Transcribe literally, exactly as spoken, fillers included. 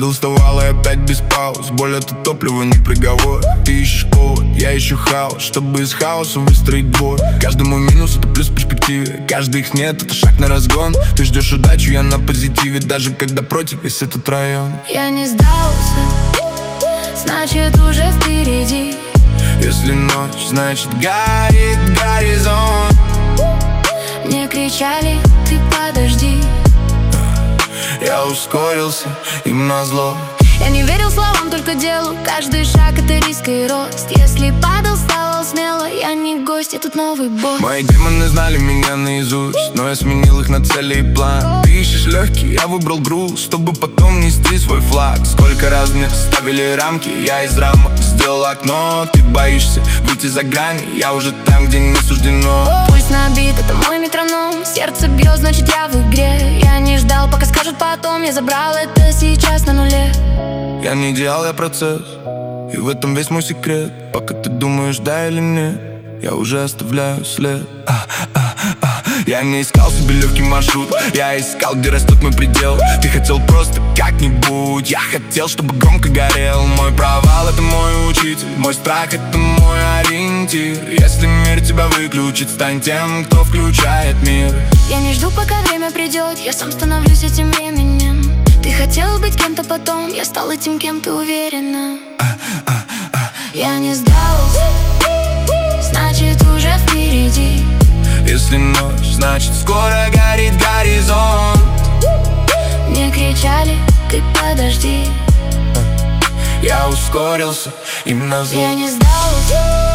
Падал, вставал и опять без пауз. Боль — это топливо, не приговор. Ты ищешь повод, я ищу хаос, чтобы из хаоса выстроить двор. Каждый мой минус — это плюс в перспективе. Каждый их нет — это шаг на разгон. Ты ждешь удачу, я на позитиве, даже когда против весь этот район. Я не сдался, значит уже впереди. Если ночь, значит горит горизонт. Мне кричали: ты подожди. Я ускорился, им назло. Я не верил словам, только делу. Каждый шаг — это риск и рост. Если падал, вставал смело. Я не гость, я тут новый босс. Мои демоны знали меня наизусть, но я сменил их на цели и план. Ты ищешь легкий, я выбрал груз, чтобы потом нести свой флаг. Сколько раз мне ставили рамки, я из рамок сделал окно. Ты боишься выйти за грани, я уже там, где не суждено. Пульс набит, это мой метроном. Сердце бьет, значит я в игре. Я не ждал, пока скажут потом. Я забрал это сейчас на нуле. Я не идеал, я процесс, и в этом весь мой секрет. Пока ты думаешь, да или нет, я уже оставляю след. а, а, а. Я не искал себе легкий маршрут, я искал, где растет мой предел. Ты хотел просто как-нибудь, я хотел, чтобы громко горел. Мой провал — это мой учитель, мой страх — это мой ориентир. Если мир тебя выключит, стань тем, кто включает мир. Я не жду, пока время придет, я сам становлюсь этим временем. Ты хотел быть кем-то потом, я стал этим, кем ты уверена. а, а, а. Я не сдался, значит уже впереди. Если ночь, значит скоро горит горизонт. Мне кричали: ты подожди. Я ускорился, им назло. Я не сдался.